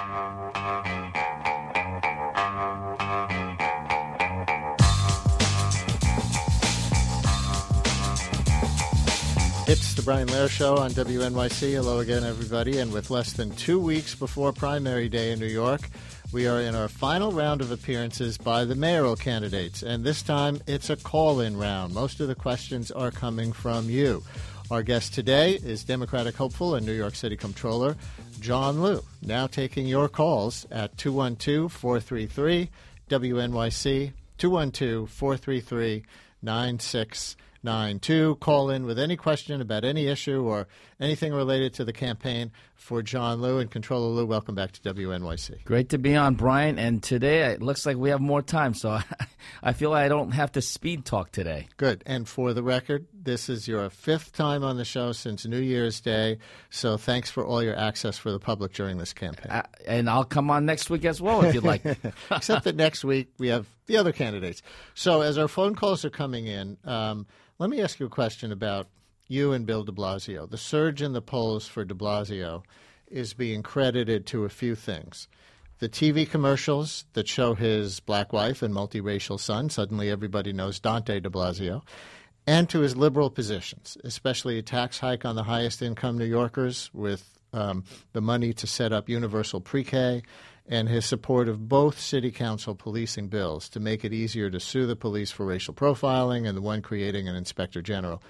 It's the Brian Lehrer Show on WNYC. Hello again, everybody. And with less than 2 weeks before primary day in New York, we are in our final round of appearances by the mayoral candidates. And this time, it's a call-in round. Most of the questions are coming from you. Our guest today is Democratic hopeful and New York City Comptroller John Liu. Now taking your calls at 212-433-WNYC, 212-433-9692. Call in with any question about any issue or anything related to the campaign for John Liu. And Controller Liu, welcome back to WNYC. Great to be on, Brian. And today it looks like we have more time, so I feel I don't have to speed talk today. Good. And for the record, this is your fifth time on the show since New Year's Day, so thanks for all your access for the public during this campaign. And I'll come on next week as well if you'd like. Except that next week we have the other candidates. So as our phone calls are coming in, let me ask you a question about you and Bill de Blasio. The surge in the polls for de Blasio is being credited to a few things. The TV commercials that show his black wife and multiracial son, suddenly everybody knows Dante de Blasio, and to his liberal positions, especially a tax hike on the highest income New Yorkers with the money to set up universal pre-K, and his support of both city council policing bills to make it easier to sue the police for racial profiling and the one creating an inspector general.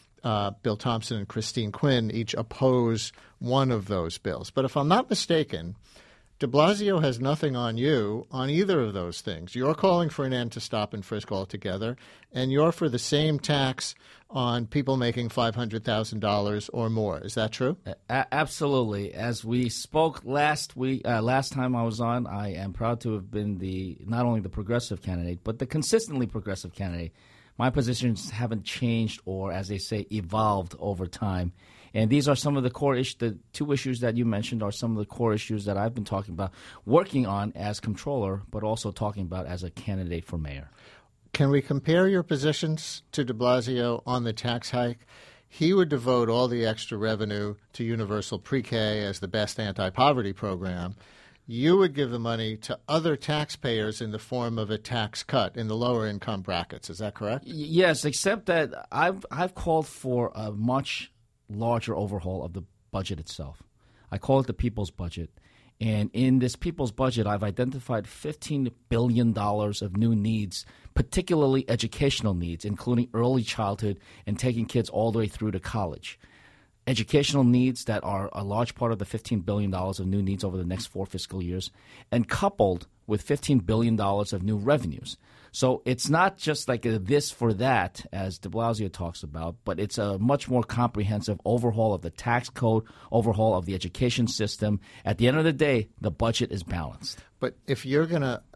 Bill Thompson and Christine Quinn each oppose one of those bills. But if I'm not mistaken, de Blasio has nothing on you on either of those things. You're calling for an end to stop and frisk altogether, and you're for the same tax on people making $500,000 or more. Is that true? Absolutely. As we spoke last time I was on, I am proud to have been not only the progressive candidate, but the consistently progressive candidate. My positions haven't changed or, as they say, evolved over time. And these are some of the core issues. The two issues that you mentioned are some of the core issues that I've been talking about, working on as comptroller, but also talking about as a candidate for mayor. Can we compare your positions to de Blasio on the tax hike? He would devote all the extra revenue to universal pre-K as the best anti-poverty program. You would give the money to other taxpayers in the form of a tax cut in the lower income brackets. Is that correct? Yes, except that I've called for a much larger overhaul of the budget itself. I call it the people's budget. And in this people's budget, I've identified $15 billion of new needs, particularly educational needs, including early childhood and taking kids all the way through to college. Educational needs that are a large part of the $15 billion of new needs over the next 4 fiscal years, and coupled with $15 billion of new revenues. So it's not just like a this for that, as de Blasio talks about, but it's a much more comprehensive overhaul of the tax code, overhaul of the education system. At the end of the day, the budget is balanced. But if you're going to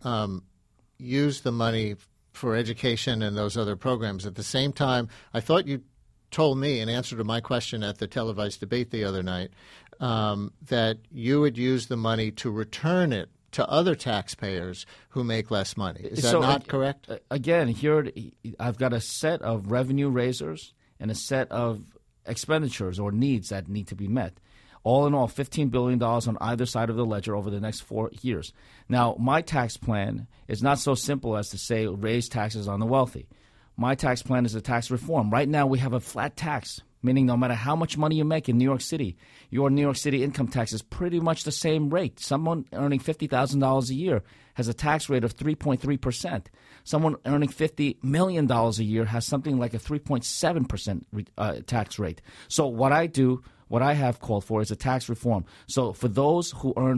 use the money for education and those other programs at the same time, I thought you told me in answer to my question at the televised debate the other night that you would use the money to return it to other taxpayers who make less money. Is that not correct? Again, here I've got a set of revenue raisers and a set of expenditures or needs that need to be met. All in all, $15 billion on either side of the ledger over the next 4 years. Now, my tax plan is not so simple as to say raise taxes on the wealthy. My tax plan is a tax reform. Right now, we have a flat tax, meaning no matter how much money you make in New York City, your New York City income tax is pretty much the same rate. Someone earning $50,000 a year has a tax rate of 3.3%. Someone earning $50 million a year has something like a 3.7% tax rate. So what I have called for is a tax reform. So for those who earn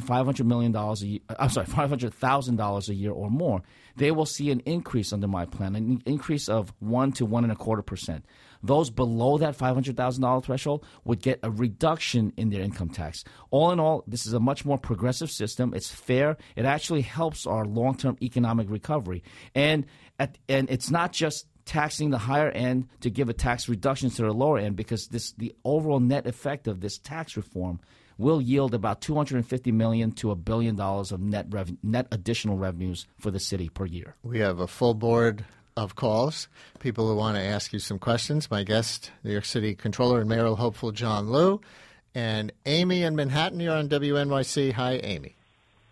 $500,000 a year or more, they will see an increase under my plan, an increase of 1 to 1.25%. Those below that $500,000 threshold would get a reduction in their income tax. All in all, this is a much more progressive system. It's fair. It actually helps our long-term economic recovery. And it's not just taxing the higher end to give a tax reduction to the lower end, because the overall net effect of this tax reform will yield about $250 million to $1 billion of net additional revenues for the city per year. We have a full board of calls, people who want to ask you some questions. My guest, New York City Comptroller and Mayoral hopeful John Liu, and Amy in Manhattan. You're on WNYC. Hi, Amy.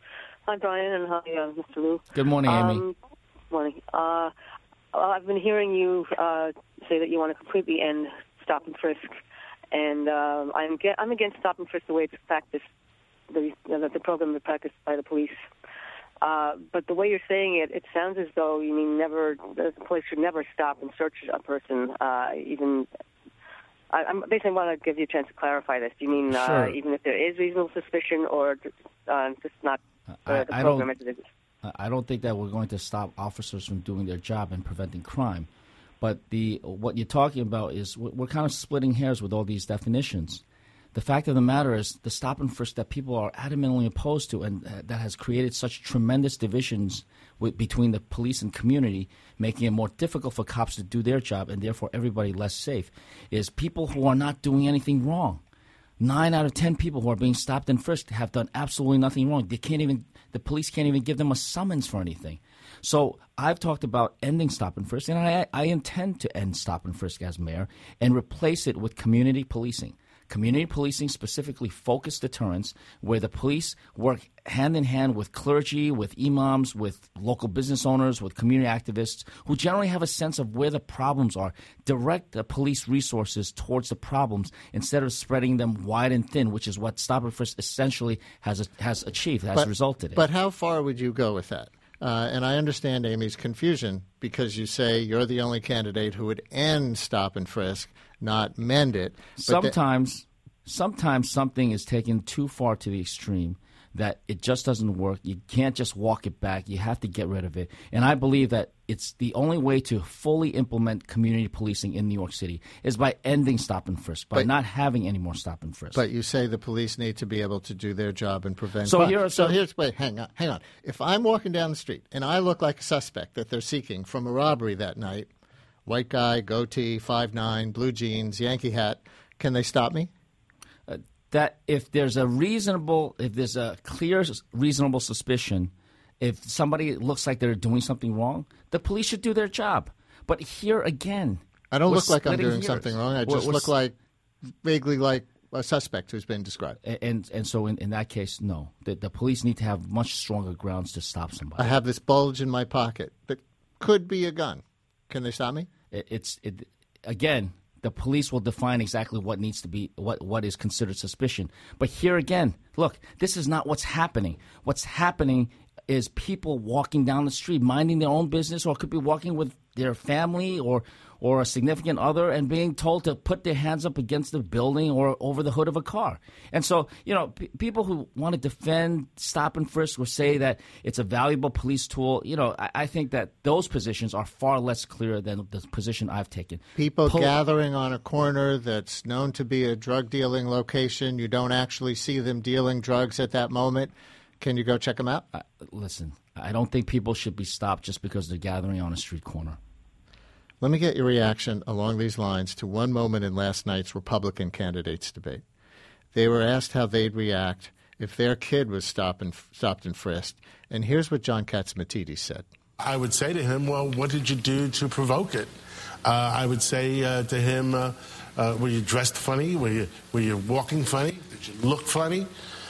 Hi, Brian, and hi, Mr. Lou. Good morning, Amy. Morning. I've been hearing you say that you want to completely end stop and frisk, and I'm against stop and frisk the way it's practiced, the program is practiced by the police. But the way you're saying it, it sounds as though you mean the police should never stop and search a person, even. I'm basically want to give you a chance to clarify this. Do you mean Sure. even if there is reasonable suspicion, or just not the program as it is? I don't think that we're going to stop officers from doing their job and preventing crime. But what you're talking about is we're kind of splitting hairs with all these definitions. The fact of the matter is the stop and frisk that people are adamantly opposed to, and that has created such tremendous divisions between the police and community, making it more difficult for cops to do their job and therefore everybody less safe, is people who are not doing anything wrong. 9 out of 10 people who are being stopped and frisked have done absolutely nothing wrong. The police can't even give them a summons for anything. So I've talked about ending stop and frisk, and I intend to end stop and frisk as mayor and replace it with community policing. Community policing, specifically focused deterrence, where the police work hand in hand with clergy, with imams, with local business owners, with community activists, who generally have a sense of where the problems are. Direct the police resources towards the problems instead of spreading them wide and thin, which is what stop and frisk essentially has resulted in. But how far would you go with that? And I understand Amy's confusion because you say you're the only candidate who would end stop and frisk, not mend it. Sometimes something is taken too far to the extreme that it just doesn't work. You can't just walk it back. You have to get rid of it. And I believe that it's the only way to fully implement community policing in New York City is by ending stop and frisk, by not having any more stop and frisk. But you say the police need to be able to do their job and prevent crime. Wait, hang on. If I'm walking down the street and I look like a suspect that they're seeking from a robbery that night, white guy, goatee, 5'9", blue jeans, Yankee hat, can they stop me? That if there's a clear, reasonable suspicion, if somebody looks like they're doing something wrong, the police should do their job. But here again, I don't look like I'm doing something wrong. I just look vaguely like a suspect who's been described. And so in that case, no. The police need to have much stronger grounds to stop somebody. I have this bulge in my pocket that could be a gun. Can they stop me? Again, the police will define exactly what needs to be, what is considered suspicion. But here again, look, this is not what's happening. What's happening is people walking down the street, minding their own business, or could be walking with their family or a significant other and being told to put their hands up against the building or over the hood of a car. And so, people who want to defend stop and frisk or say that it's a valuable police tool, I think that those positions are far less clear than the position I've taken. People gathering on a corner that's known to be a drug-dealing location, you don't actually see them dealing drugs at that moment. Can you go check them out? Listen, I don't think people should be stopped just because they're gathering on a street corner. Let me get your reaction along these lines to one moment in last night's Republican candidates debate. They were asked how they'd react if their kid was stopped and frisked, and here's what John Catsimatidis said. I would say to him, well, what did you do to provoke it? I would say to him, were you dressed funny? Were you walking funny? Did you look funny?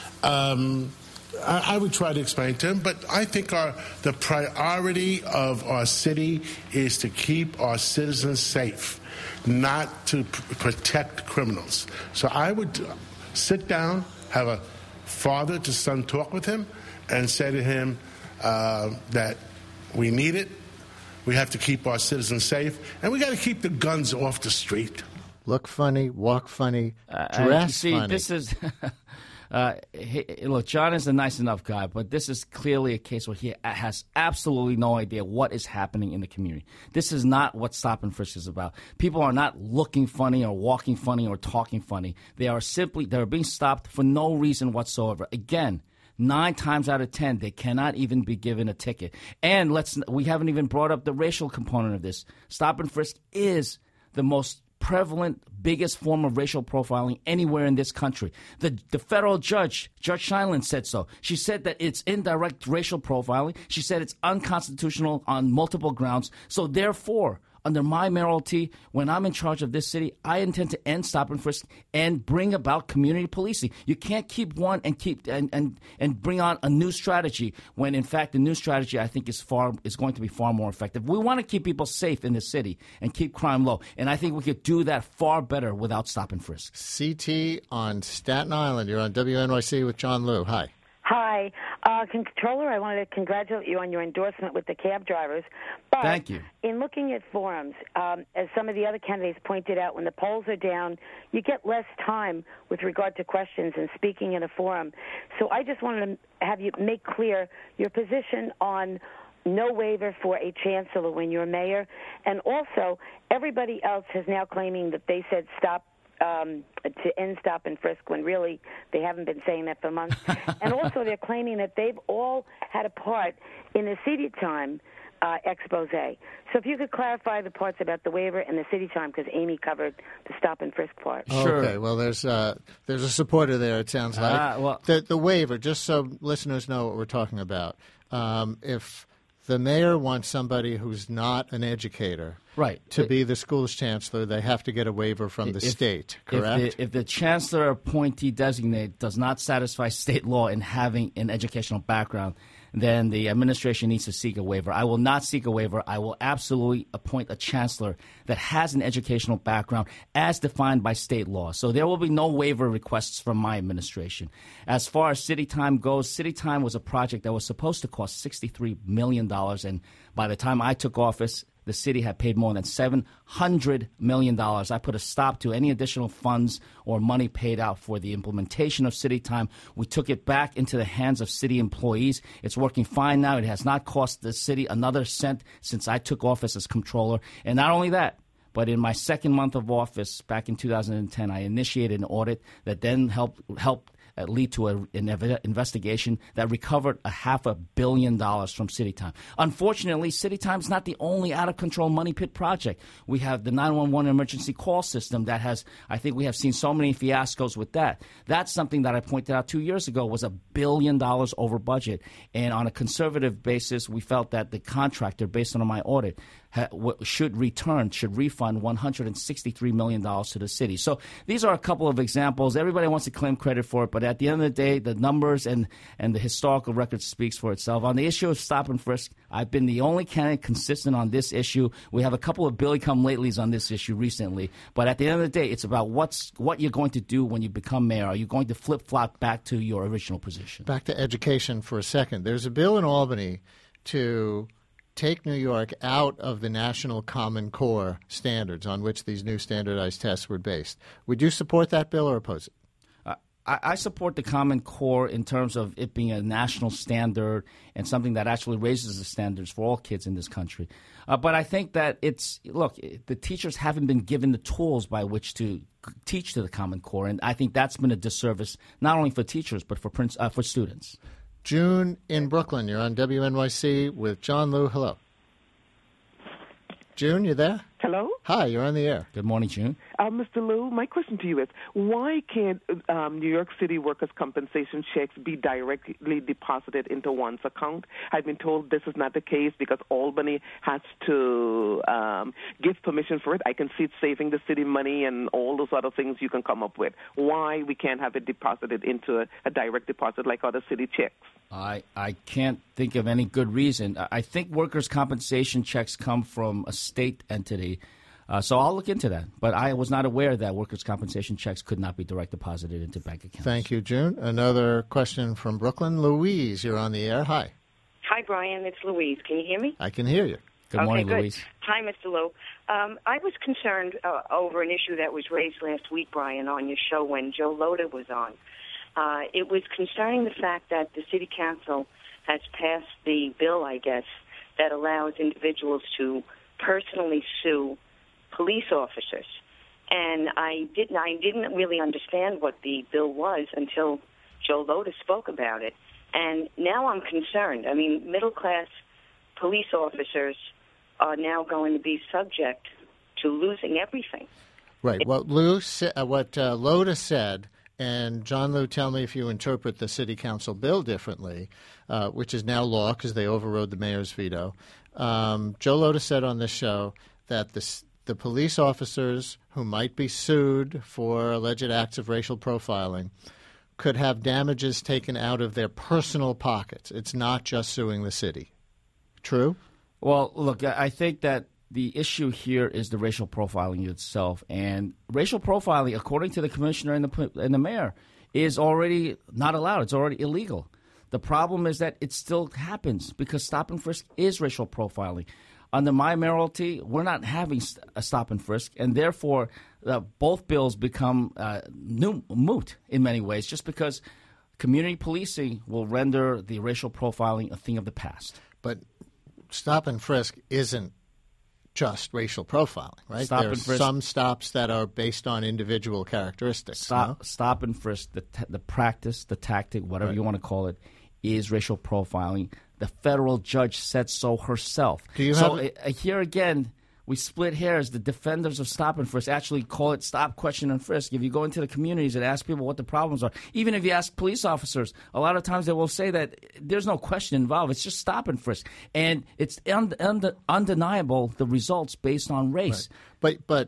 I would try to explain to him, but I think the priority of our city is to keep our citizens safe, not to protect criminals. So I would sit down, have a father-to-son talk with him, and say to him that we need it, we have to keep our citizens safe, and we got to keep the guns off the street. Look funny, walk funny, dress funny. This is... look, John is a nice enough guy, but this is clearly a case where he has absolutely no idea what is happening in the community. This is not what stop and frisk is about. People are not looking funny or walking funny or talking funny. They're being stopped for no reason whatsoever. Again, 9 times out of 10, they cannot even be given a ticket. And we haven't even brought up the racial component of this. Stop and frisk is the most prevalent, biggest form of racial profiling anywhere in this country. The federal Judge Scheindlin, said so. She said that it's indirect racial profiling. She said it's unconstitutional on multiple grounds. So therefore, under my mayoralty, when I'm in charge of this city, I intend to end stop and frisk and bring about community policing. You can't keep one and keep and bring on a new strategy when, in fact, the new strategy I think is going to be far more effective. We want to keep people safe in the city and keep crime low, and I think we could do that far better without stop and frisk. CT on Staten Island. You're on WNYC with John Liu. Hi. Hi. Controller, I wanted to congratulate you on your endorsement with the cab drivers. But Thank you. In looking at forums, as some of the other candidates pointed out, when the polls are down, you get less time with regard to questions and speaking in a forum. So I just wanted to have you make clear your position on no waiver for a chancellor when you're mayor. And also, everybody else is now claiming that they said to end stop and frisk when really they haven't been saying that for months. And also they're claiming that they've all had a part in the city time expose. So if you could clarify the parts about the waiver and the city time, because Amy covered the stop and frisk part. Sure. Okay, well, there's a supporter there, it sounds like. The waiver, just so listeners know what we're talking about, if the mayor wants somebody who's not an educator to be the school's chancellor, they have to get a waiver from the state, correct? If the chancellor appointee designate does not satisfy state law in having an educational background, then the administration needs to seek a waiver. I will not seek a waiver. I will absolutely appoint a chancellor that has an educational background as defined by state law. So there will be no waiver requests from my administration. As far as City Time goes, City Time was a project that was supposed to cost $63 million, and by the time I took office, the city had paid more than $700 million. I put a stop to any additional funds or money paid out for the implementation of City Time. We took it back into the hands of city employees. It's working fine now. It has not cost the city another cent since I took office as comptroller. And not only that, but in my second month of office back in 2010, I initiated an audit that then helped lead to an investigation that recovered $500 million from City Time. Unfortunately, City Time is not the only out-of-control money pit project. We have the 911 emergency call system that I think we have seen so many fiascos with that. That's something that I pointed out 2 years ago was $1 billion over budget. And on a conservative basis, we felt that the contractor, based on my audit, should refund $163 million to the city. So these are a couple of examples. Everybody wants to claim credit for it, but at the end of the day, the numbers and the historical record speaks for itself. On the issue of stop and frisk, I've been the only candidate consistent on this issue. We have a couple of Billy-come-latelys on this issue recently, but at the end of the day, it's about what you're going to do when you become mayor. Are you going to flip-flop back to your original position? Back to education for a second. There's a bill in Albany to take New York out of the National Common Core standards on which these new standardized tests were based. Would you support that bill or oppose it? I support the Common Core in terms of it being a national standard and something that actually raises the standards for all kids in this country. But I think that the teachers haven't been given the tools by which to teach to the Common Core, and I think that's been a disservice not only for teachers but for students. June in Brooklyn, you're on WNYC with John Liu. Hello. June, you there? Hello? Hi, you're on the air. Good morning, June. Mr. Liu, my question to you is, why can't New York City workers' compensation checks be directly deposited into one's account? I've been told this is not the case because Albany has to give permission for it. I can see it saving the city money and all those other things you can come up with. Why we can't have it deposited into a direct deposit like other city checks? I can't think of any good reason. I think workers' compensation checks come from a state entity. So I'll look into that. But I was not aware that workers' compensation checks could not be direct deposited into bank accounts. Thank you, June. Another question from Brooklyn. Louise, you're on the air. Hi. Hi, Brian. It's Louise. Can you hear me? I can hear you. Good morning, good. Louise. Hi, Mr. Liu. I was concerned over an issue that was raised last week, Brian, on your show when Joe Lhota was on. It was concerning the fact that the city council has passed the bill, I guess, that allows individuals to personally sue police officers. And I didn't really understand what the bill was until Joe Lhota spoke about it. And now I'm concerned. I mean, middle-class police officers are now going to be subject to losing everything. Right. What Lhota said, and John Liu, tell me if you interpret the city council bill differently, which is now law because they overrode the mayor's veto. Joe Lhota said on this show that the police officers who might be sued for alleged acts of racial profiling could have damages taken out of their personal pockets. It's not just suing the city. True? Well, look, I think that the issue here is the racial profiling itself. And racial profiling, according to the commissioner and the mayor, is already not allowed. It's already illegal. The problem is that it still happens because stop and frisk is racial profiling. Under my mayoralty, we're not having a stop and frisk, and therefore both bills become moot in many ways just because community policing will render the racial profiling a thing of the past. But stop and frisk isn't just racial profiling, right? There's some stops that are based on individual characteristics. Stop and frisk, the practice, the tactic, whatever you want to call it, is racial profiling. The federal judge said so herself. Here again, we split hairs. The defenders of stop and frisk actually call it stop, question, and frisk. If you go into the communities and ask people what the problems are, even if you ask police officers, a lot of times they will say that there's no question involved. It's just stop and frisk. And it's undeniable, the results based on race. Right. But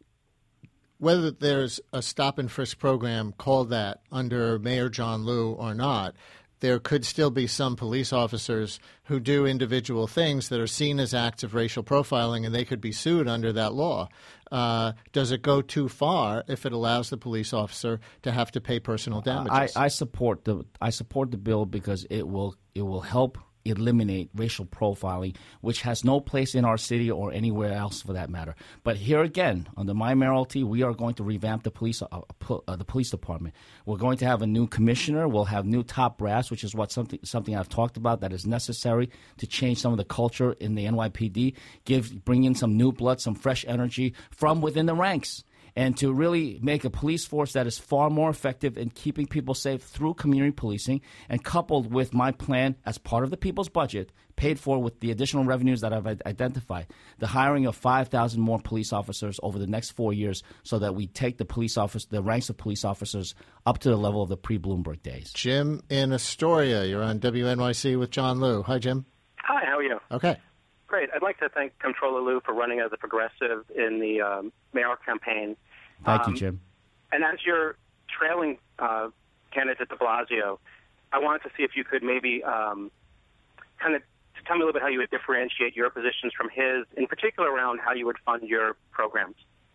whether there's a stop and frisk program called that under Mayor John Liu or not, there could still be some police officers who do individual things that are seen as acts of racial profiling, and they could be sued under that law. Does it go too far if it allows the police officer to have to pay personal damages? I support the bill because it will help eliminate racial profiling, which has no place in our city or anywhere else for that matter. But here again, under my mayoralty, we are going to revamp the police department. We're going to have a new commissioner. We'll have new top brass, which is something I've talked about that is necessary to change some of the culture in the NYPD, bring in some new blood, some fresh energy from within the ranks, and to really make a police force that is far more effective in keeping people safe through community policing, and coupled with my plan as part of the people's budget, paid for with the additional revenues that I've identified, the hiring of 5,000 more police officers over the next 4 years so that we take the ranks of police officers up to the level of the pre-Bloomberg days. Jim in Astoria, you're on WNYC with John Liu. Hi, Jim. Hi, how are you? Okay. Great. I'd like to thank Comptroller Liu for running as a progressive in the mayoral campaign. Thank you, Jim. And as you're trailing candidate de Blasio, I wanted to see if you could maybe kind of tell me a little bit how you would differentiate your positions from his, in particular around how you would fund your programs.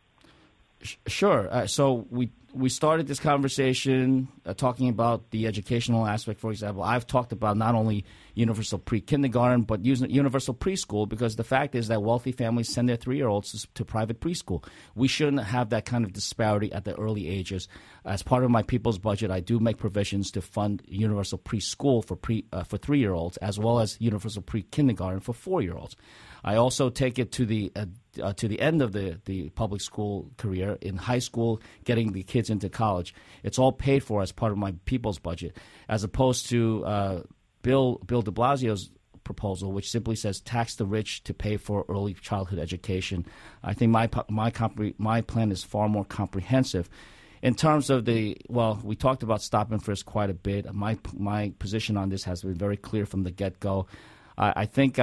Sure. So we started this conversation talking about the educational aspect, for example. I've talked about not only universal pre-kindergarten, but universal preschool, because the fact is that wealthy families send their 3-year-olds to private preschool. We shouldn't have that kind of disparity at the early ages. As part of my people's budget, I do make provisions to fund universal preschool for 3-year-olds, as well as universal pre-kindergarten for 4-year-olds. I also take it to the end of the public school career in high school, getting the kids into college. It's all paid for as part of my people's budget, as opposed to Bill de Blasio's proposal, which simply says tax the rich to pay for early childhood education. I think my plan is far more comprehensive. In terms of we talked about stop and frisk quite a bit. My position on this has been very clear from the get-go. I think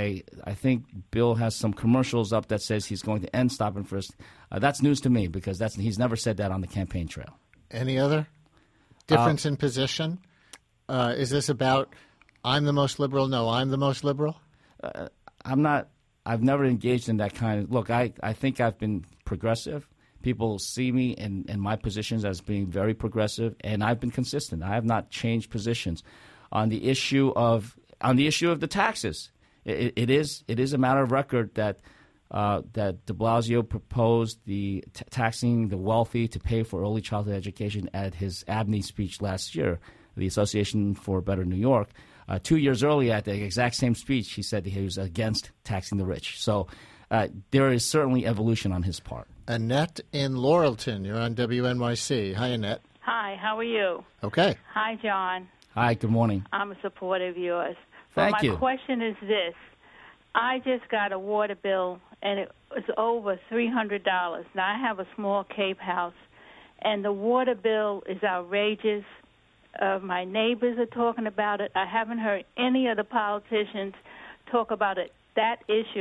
Bill has some commercials up that says he's going to end stop and frisk. That's news to me because he's never said that on the campaign trail. Any other difference in position? Is this about I'm the most liberal? No, I'm the most liberal? I'm not. I've never engaged in that kind of – look, I think I've been progressive. People see me and my positions as being very progressive, and I've been consistent. I have not changed positions. On the issue of the taxes, it is a matter of record that de Blasio proposed the taxing the wealthy to pay for early childhood education at his ABNY speech last year, the Association for a Better New York. 2 years earlier, at the exact same speech, he said he was against taxing the rich. So there is certainly evolution on his part. Annette in Laurelton, you're on WNYC. Hi, Annette. Hi, how are you? Okay. Hi, John. Hi, good morning. I'm a supporter of yours. Thank you. My question is this. I just got a water bill, and it was over $300. Now, I have a small Cape house, and the water bill is outrageous. My neighbors are talking about it. I haven't heard any of the politicians talk about that issue,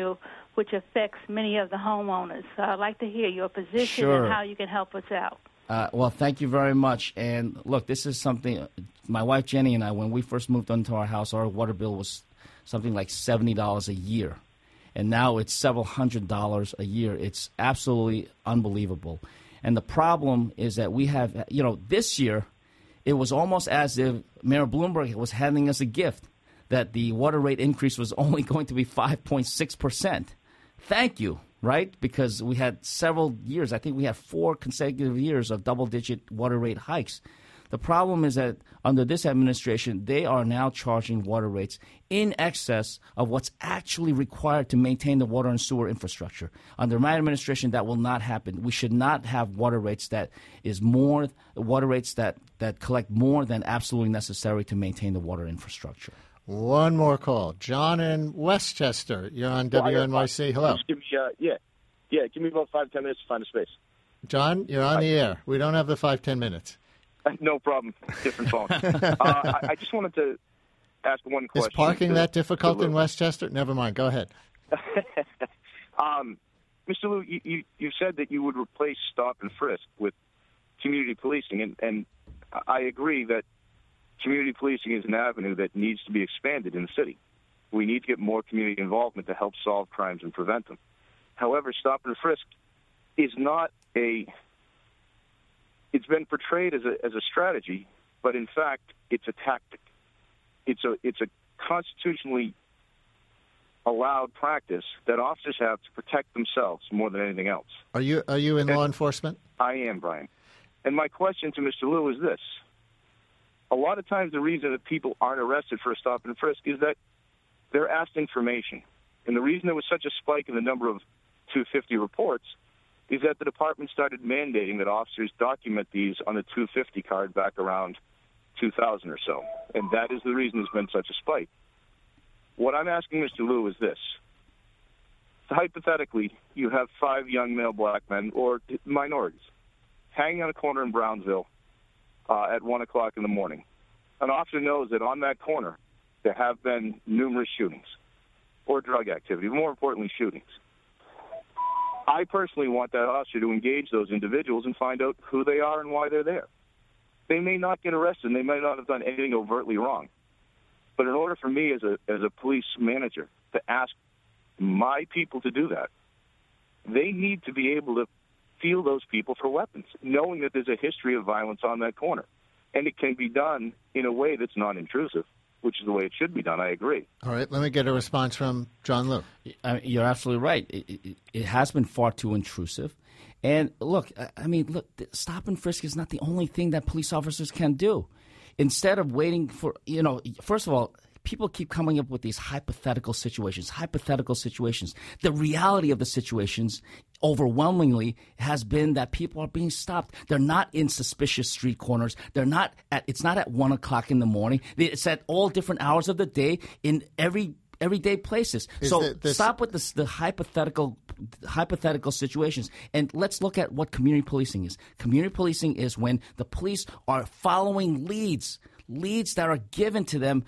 which affects many of the homeowners. So I'd like to hear your position Sure. and how you can help us out. Well, thank you very much. And look, this is something my wife Jenny and I, when we first moved into our house, our water bill was something like $70 a year. And now it's several $100s a year. It's absolutely unbelievable. And the problem is that we have, this year, it was almost as if Mayor Bloomberg was handing us a gift that the water rate increase was only going to be 5.6%. Thank you. Right? Because we had several years, I think we had 4 consecutive years of double-digit water rate hikes. The problem is that under this administration, they are now charging water rates in excess of what's actually required to maintain the water and sewer infrastructure. Under my administration, that will not happen. We should not have water rates that collect more than absolutely necessary to maintain the water infrastructure. One more call. John in Westchester. You're on WNYC. Hello. Give me about 5-10 minutes to find a space. John, you're on the air. We don't have the 5-10 minutes. No problem. Different phone. I just wanted to ask one question. Is parking that difficult in Westchester? Never mind. Go ahead. Mr. Liu, you said that you would replace stop and frisk with community policing, and I agree that community policing is an avenue that needs to be expanded in the city. We need to get more community involvement to help solve crimes and prevent them. However, stop and frisk is not it's been portrayed as a strategy, but in fact, it's a tactic. It's a constitutionally allowed practice that officers have to protect themselves more than anything else. Are you in law enforcement? I am, Brian. And my question to Mr. Liu is this. A lot of times the reason that people aren't arrested for a stop and frisk is that they're asked information. And the reason there was such a spike in the number of 250 reports is that the department started mandating that officers document these on the 250 card back around 2000 or so. And that is the reason there's been such a spike. What I'm asking Mr. Liu is this. Hypothetically, you have 5 young male black men or minorities hanging on a corner in Brownsville at 1 o'clock in the morning. An officer knows that on that corner there have been numerous shootings or drug activity, more importantly, shootings. I personally want that officer to engage those individuals and find out who they are and why they're there. They may not get arrested, and they may not have done anything overtly wrong. But in order for me as a police manager to ask my people to do that, they need to be able to feel those people for weapons, knowing that there's a history of violence on that corner. And it can be done in a way that's non-intrusive, which is the way it should be done. I agree. All right, let me get a response from John Liu. You're absolutely right. It has been far too intrusive. And look, stop and frisk is not the only thing that police officers can do. Instead of waiting for, first of all, people keep coming up with these hypothetical situations. The reality of the situations overwhelmingly has been that people are being stopped. They're not in suspicious street corners. It's not at 1 o'clock in the morning. It's at all different hours of the day in everyday places. Stop with the hypothetical situations, and let's look at what community policing is. Community policing is when the police are following leads that are given to them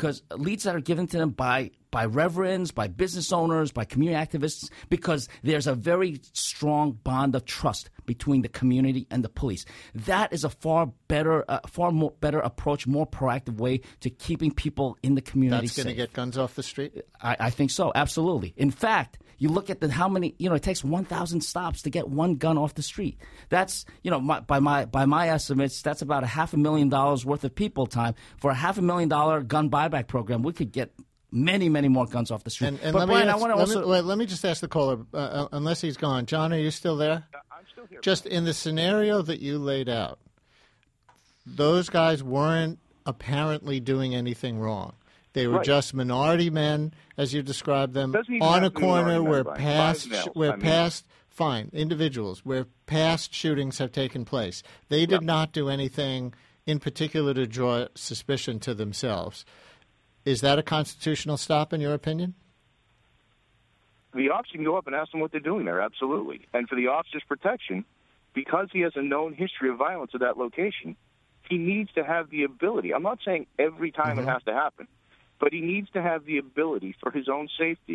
by reverends, by business owners, by community activists, because there's a very strong bond of trust between the community and the police. That is a far better approach, more proactive way to keeping people in the community safe. That's going to get guns off the street? I think so, absolutely. In fact, you look at how many, it takes 1,000 stops to get one gun off the street. That's, by my estimates, that's about $500,000 worth of people time. For a $500,000 gun buyback program, we could get many, many more guns off the street. And but Brian, let me just ask the caller, unless he's gone. John, are you still there? I'm still here. Just in the scenario that you laid out, those guys weren't apparently doing anything wrong. They were just minority men, as you described them, on a corner where individuals, where past shootings have taken place. They did not do anything in particular to draw suspicion to themselves. Is that a constitutional stop, in your opinion? The officer can go up and ask them what they're doing there, absolutely. And for the officer's protection, because he has a known history of violence at that location, he needs to have the ability. I'm not saying every time it has to happen, but he needs to have the ability for his own safety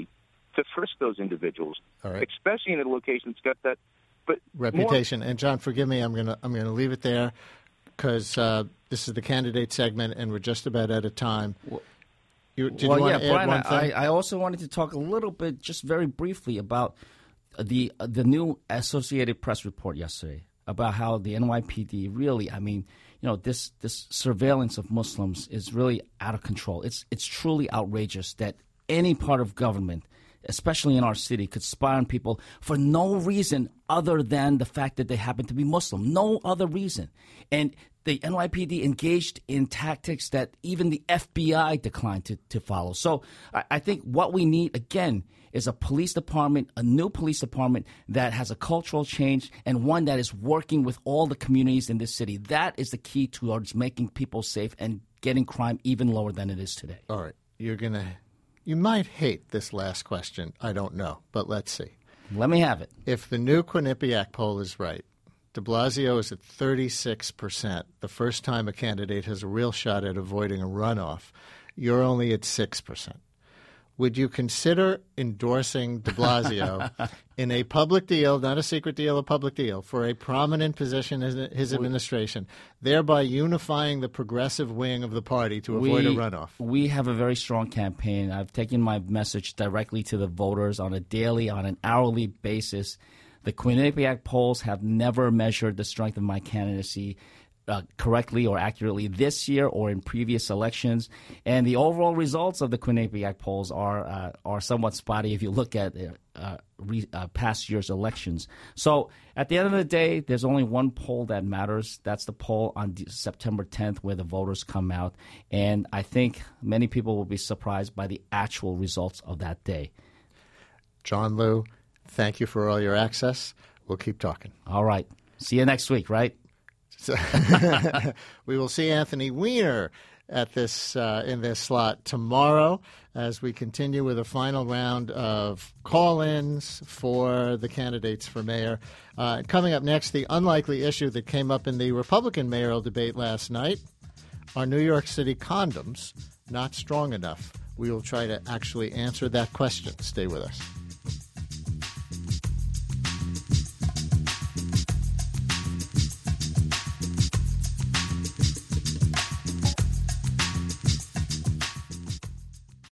to frisk those individuals, All right. especially in a location that's got that reputation. And John, forgive me, I'm gonna leave it there because this is the candidate segment, and we're just about out of time. Did you want to add Brian, one thing? I also wanted to talk a little bit, just very briefly, about the new Associated Press report yesterday about how the NYPD really, this surveillance of Muslims is really out of control. It's truly outrageous that any part of government, especially in our city, could spy on people for no reason other than the fact that they happen to be Muslim. No other reason. And the NYPD engaged in tactics that even the FBI declined to follow. So I think what we need, again, is a police department, a new police department that has a cultural change and one that is working with all the communities in this city. That is the key towards making people safe and getting crime even lower than it is today. All right. You might hate this last question. I don't know, but let's see. Let me have it. If the new Quinnipiac poll is right, de Blasio is at 36%, the first time a candidate has a real shot at avoiding a runoff. You're only at 6%. Would you consider endorsing de Blasio in a public deal, not a secret deal, a public deal, for a prominent position in his administration, thereby unifying the progressive wing of the party to avoid a runoff? We have a very strong campaign. I've taken my message directly to the voters on a daily, on an hourly basis. The Quinnipiac polls have never measured the strength of my candidacy correctly or accurately this year or in previous elections, and the overall results of the Quinnipiac polls are somewhat spotty if you look at past year's elections. So at the end of the day, there's only one poll that matters. That's the poll on September 10th where the voters come out, and I think many people will be surprised by the actual results of that day. John Liu, thank you for all your access. We'll keep talking. All right. See you next week, right? So we will see Anthony Weiner at this in this slot tomorrow as we continue with a final round of call-ins for the candidates for mayor. Coming up next, the unlikely issue that came up in the Republican mayoral debate last night, are New York City condoms not strong enough? We will try to actually answer that question. Stay with us.